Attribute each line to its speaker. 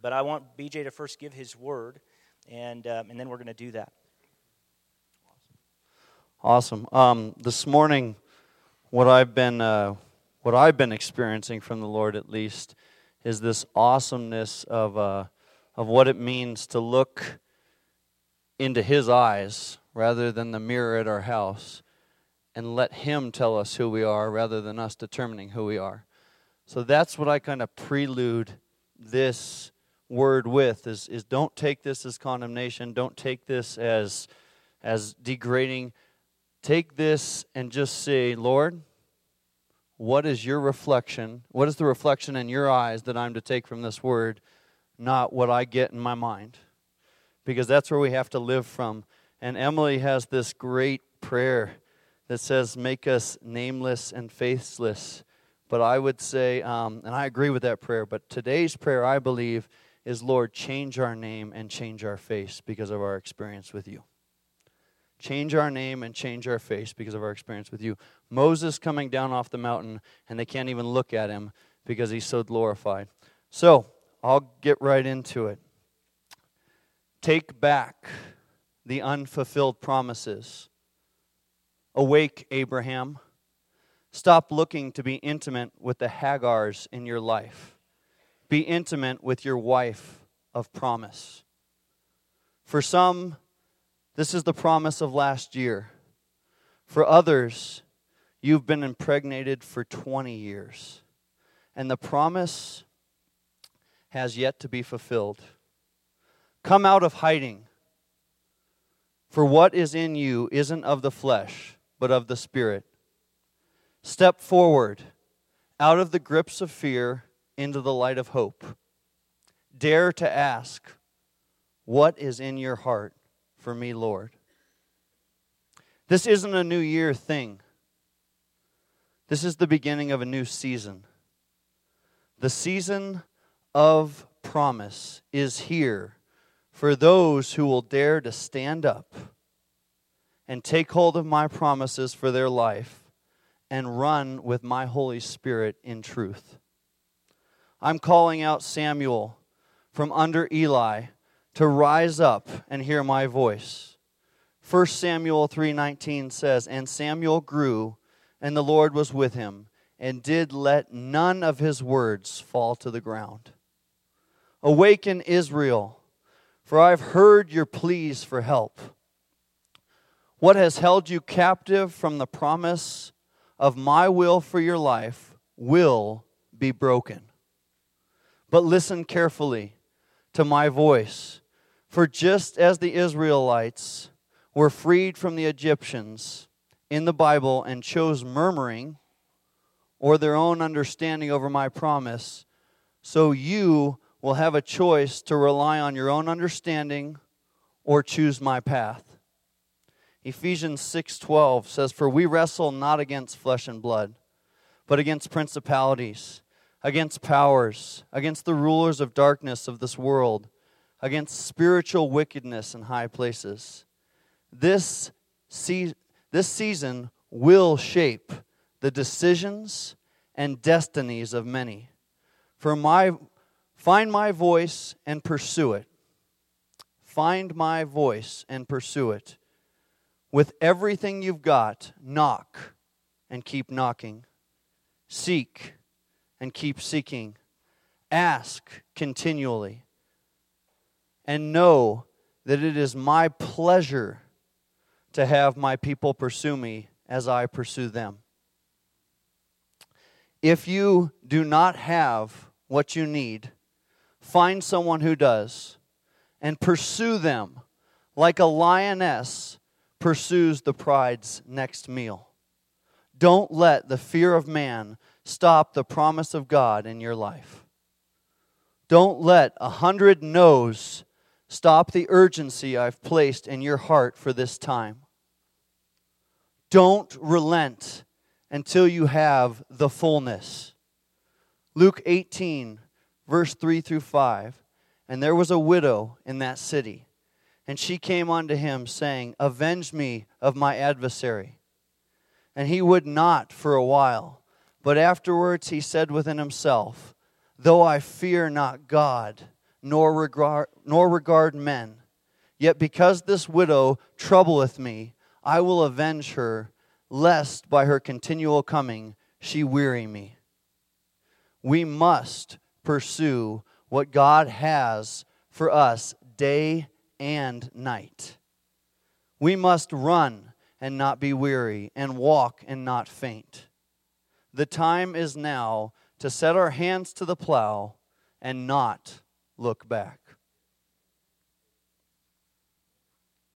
Speaker 1: But I want BJ to first give his word, and then we're going to do that.
Speaker 2: Awesome. This morning, what I've been experiencing from the Lord, at least, is this awesomeness of what it means to look into His eyes rather than the mirror at our house, and let Him tell us who we are rather than us determining who we are. So that's what I kind of prelude this word with, is don't take this as condemnation, don't take this as degrading. Take this and just say, Lord, what is your reflection? What is the reflection in your eyes that I'm to take from this word, not what I get in my mind? Because that's where we have to live from. And Emily has this great prayer that says, make us nameless and faithless. But I would say, and I agree with that prayer, but today's prayer, I believe, is, Lord, change our name and change our face because of our experience with you. Change our name and change our face because of our experience with you. Moses coming down off the mountain, and they can't even look at him because he's so glorified. So, I'll get right into it. Take back the unfulfilled promises. Awake, Abraham. Stop looking to be intimate with the Hagars in your life. Be intimate with your wife of promise. For some, this is the promise of last year. For others, you've been impregnated for 20 years. And the promise has yet to be fulfilled. Come out of hiding. For what is in you isn't of the flesh, but of the Spirit. Step forward, out of the grips of fear into the light of hope. Dare to ask, what is in your heart for me, Lord? This isn't a new year thing. This is the beginning of a new season. The season of promise is here for those who will dare to stand up and take hold of my promises for their life and run with my Holy Spirit in truth. I'm calling out Samuel from under Eli to rise up and hear my voice. 1 Samuel 3:19 says, and Samuel grew, and the Lord was with him, and did let none of his words fall to the ground. Awaken, Israel, for I've heard your pleas for help. What has held you captive from the promise of my will for your life will be broken. But listen carefully to my voice, for just as the Israelites were freed from the Egyptians in the Bible and chose murmuring or their own understanding over my promise, so you will have a choice to rely on your own understanding or choose my path. Ephesians 6:12 says, for we wrestle not against flesh and blood, but against principalities, against powers, against the rulers of darkness of this world, against spiritual wickedness in high places. This season will shape the decisions and destinies of many. Find my voice and pursue it. Find my voice and pursue it. With everything you've got, knock and keep knocking. Seek and keep seeking. Ask continually. And know that it is my pleasure to have my people pursue me as I pursue them. If you do not have what you need, find someone who does and pursue them like a lioness pursues the pride's next meal. Don't let the fear of man stop the promise of God in your life. Don't let 100 no's stop the urgency I've placed in your heart for this time. Don't relent until you have the fullness. Luke 18, verse 3 through 5. And there was a widow in that city, and she came unto him, saying, avenge me of my adversary. And he would not for a while. But afterwards he said within himself, though I fear not God, nor regard men. Yet because this widow troubleth me, I will avenge her, lest by her continual coming she weary me. We must pursue what God has for us day and night. We must run and not be weary, and walk and not faint. The time is now to set our hands to the plow and not look back.